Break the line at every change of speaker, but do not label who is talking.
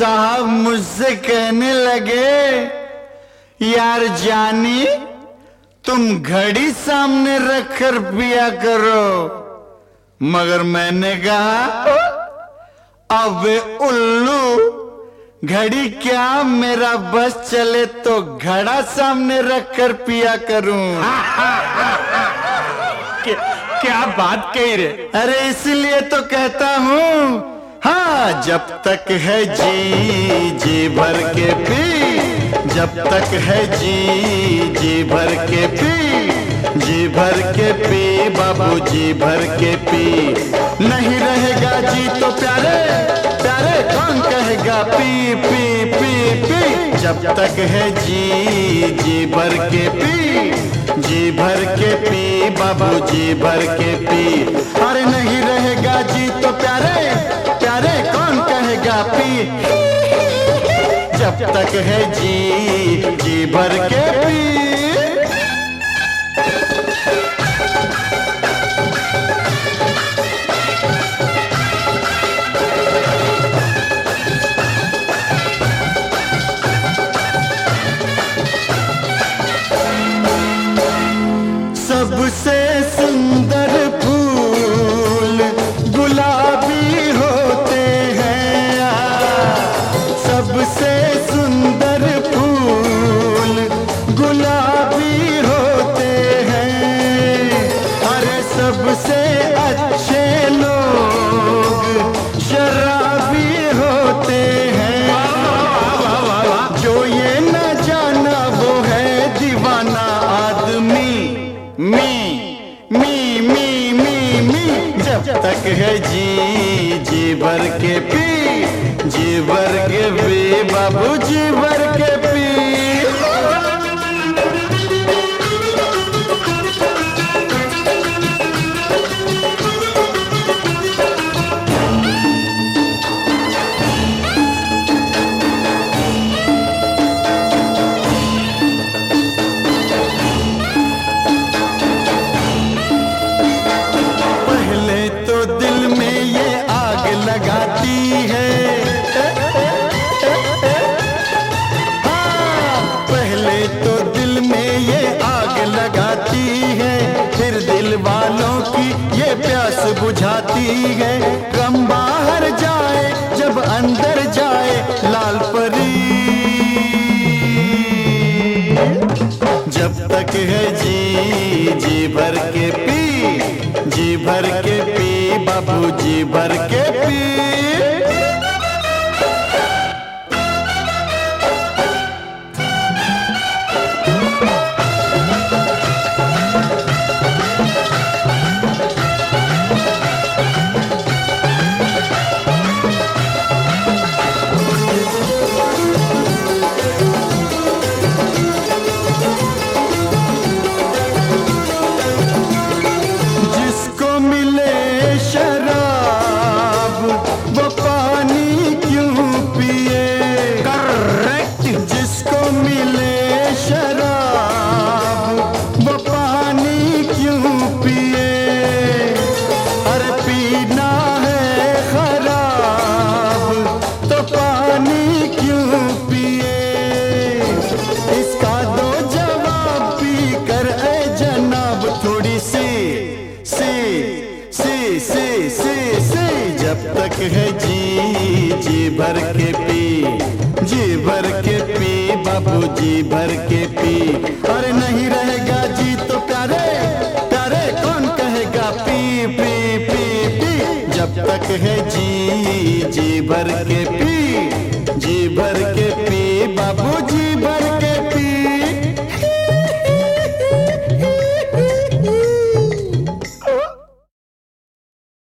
साहब मुझसे कहने लगे, यार जानी तुम घड़ी सामने रखकर पिया करो। मगर मैंने कहा, अबे उल्लू, घड़ी क्या, मेरा बस चले तो घड़ा सामने रखकर पिया करूं।
क्या बात कही रे?
अरे इसलिए तो कहता हूँ, हाँ जब तक है जी भर के पी, जब तक है जी भर के पी, जी भर के पी बाबू, जी भर के पी। नहीं रहेगा जी तो प्यारे प्यारे कौन कहेगा पी पी पी पी। जब तक है जी भर के पी, जी भर के पी बाबू, जी भर के पी। अरे नहीं रहेगा जी तो प्यारे प्यारे कौन कहेगा पी। जब तक है जी भर के पी। सबसे सुंदर फूल गुलाबी होते हैं, सबसे सुंदर फूल गुलाबी होते हैं। अरे सबसे अच्छे लोग शराबी होते हैं। जो ये न जाना वो है दीवाना आदमी। मी जब तक है जी भर के पी, जी भर के पी बाबू, जी भर के पी। लगाती है, हाँ, पहले तो दिल में ये आग लगाती है, फिर दिल वालों की ये प्यास बुझाती है। गम बाहर जाए जब अंदर जाए लाल परी। जब तक है जी भर के पी, जी भर के पी बाबू, जी भर के पी। जिसको मिले शराब वो पानी क्यों पिए। करेक्ट। जिसको मिले शराब वो पानी क्यों पिए। अरे पीना है खराब तो पानी क्यों पिए। इसका दो जवाब पी कर ऐ जनाब थोड़ी सी। जब तक है जी भर के पी, जी भर के पी बाबू, जी भर के पी। अरे नहीं रहेगा जी तो प्यारे प्यारे कौन कहेगा पी पी पी पी। जब तक है जी भर के पी, जी भर के पी बाबू, जी